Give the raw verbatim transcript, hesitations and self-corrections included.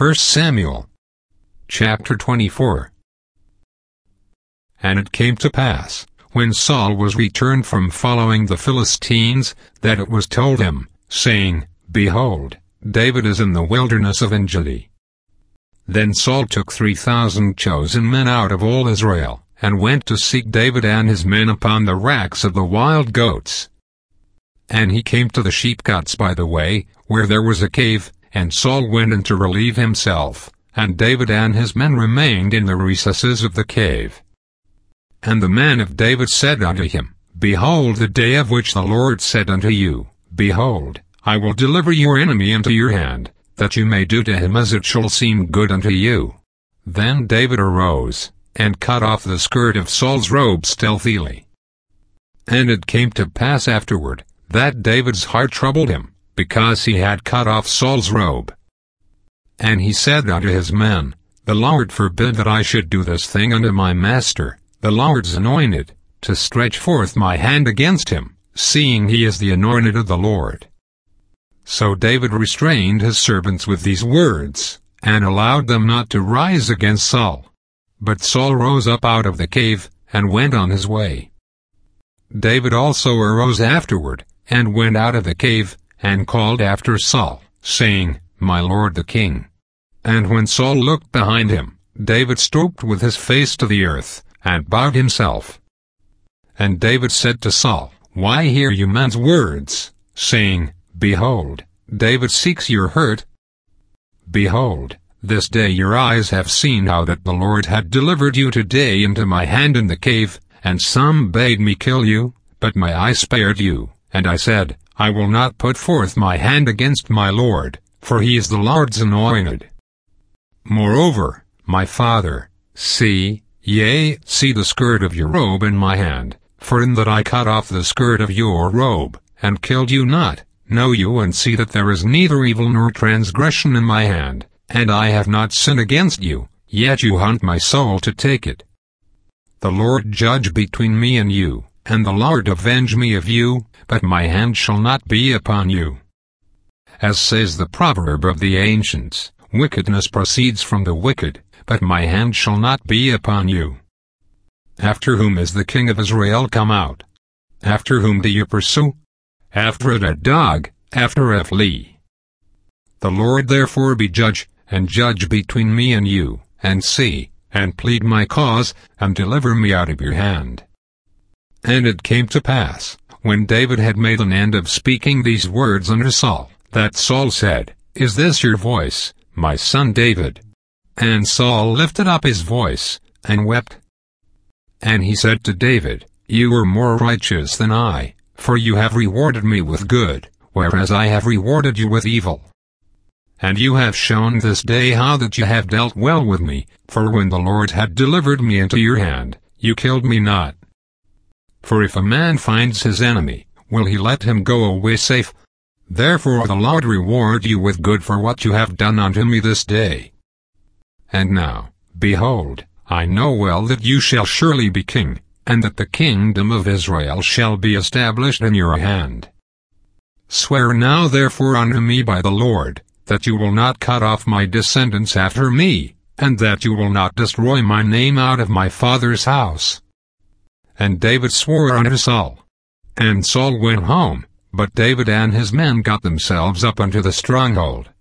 First Samuel chapter twenty-four. And it came to pass, when Saul was returned from following the Philistines, that it was told him, saying, Behold, David is in the wilderness of Engedi. Then Saul took three thousand chosen men out of all Israel, and went to seek David and his men upon the racks of the wild goats. And he came to the sheepcotes by the way, where there was a cave, and Saul went in to relieve himself, and David and his men remained in the recesses of the cave. And the man of David said unto him, Behold, the day of which the Lord said unto you, Behold, I will deliver your enemy into your hand, that you may do to him as it shall seem good unto you. Then David arose, and cut off the skirt of Saul's robe stealthily. And it came to pass afterward, that David's heart troubled him, because he had cut off Saul's robe. And he said unto his men, The Lord forbid that I should do this thing unto my master, the Lord's anointed, to stretch forth my hand against him, seeing he is the anointed of the Lord. So David restrained his servants with these words, and allowed them not to rise against Saul. But Saul rose up out of the cave, and went on his way. David also arose afterward, and went out of the cave, and called after Saul, saying, My lord the king. And when Saul looked behind him, David stooped with his face to the earth, and bowed himself. And David said to Saul, Why hear you men's words, saying, Behold, David seeks your hurt? Behold, this day your eyes have seen how that the Lord had delivered you today into my hand in the cave, and some bade me kill you, but my eye spared you, and I said, I will not put forth my hand against my Lord, for he is the Lord's anointed. Moreover, my father, see, yea, see the skirt of your robe in my hand, for in that I cut off the skirt of your robe, and killed you not, know you and see that there is neither evil nor transgression in my hand, and I have not sinned against you, yet you hunt my soul to take it. The Lord judge between me and you, and the Lord avenge me of you, but my hand shall not be upon you. As says the proverb of the ancients, wickedness proceeds from the wicked, but my hand shall not be upon you. After whom is the king of Israel come out? After whom do you pursue? After a dog, after a flea. The Lord therefore be judge, and judge between me and you, and see, and plead my cause, and deliver me out of your hand. And it came to pass, when David had made an end of speaking these words unto Saul, that Saul said, Is this your voice, my son David? And Saul lifted up his voice, and wept. And he said to David, You are more righteous than I, for you have rewarded me with good, whereas I have rewarded you with evil. And you have shown this day how that you have dealt well with me, for when the Lord had delivered me into your hand, you killed me not. For if a man finds his enemy, will he let him go away safe? Therefore the Lord reward you with good for what you have done unto me this day. And now, behold, I know well that you shall surely be king, and that the kingdom of Israel shall be established in your hand. Swear now therefore unto me by the Lord, that you will not cut off my descendants after me, and that you will not destroy my name out of my father's house. And David swore unto Saul. And Saul went home, but David and his men got themselves up unto the stronghold.